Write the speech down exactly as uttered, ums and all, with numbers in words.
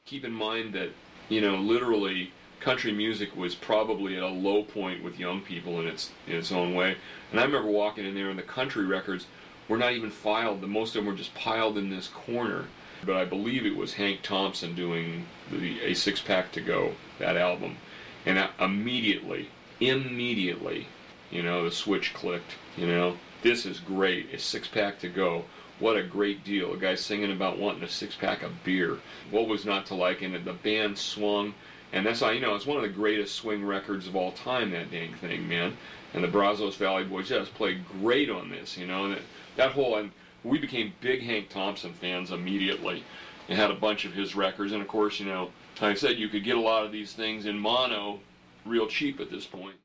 keep in mind that, you know, literally country music was probably at a low point with young people in its in its own way. And I remember walking in there and the country records were not even filed. The most of them were just piled in this corner. But I believe it was Hank Thompson doing the A Six Pack to Go, that album. And I, immediately, immediately, you know, the switch clicked, you know. This is great, a six-pack to go. What a great deal. A guy singing about wanting a six-pack of beer. What was not to like? And the band swung. And that's how, you know, it's one of the greatest swing records of all time, that dang thing, man. And the Brazos Valley Boys just played great on this, you know. And that, that whole, and we became big Hank Thompson fans immediately. And had a bunch of his records. And, of course, you know, like I said, you could get a lot of these things in mono real cheap at this point.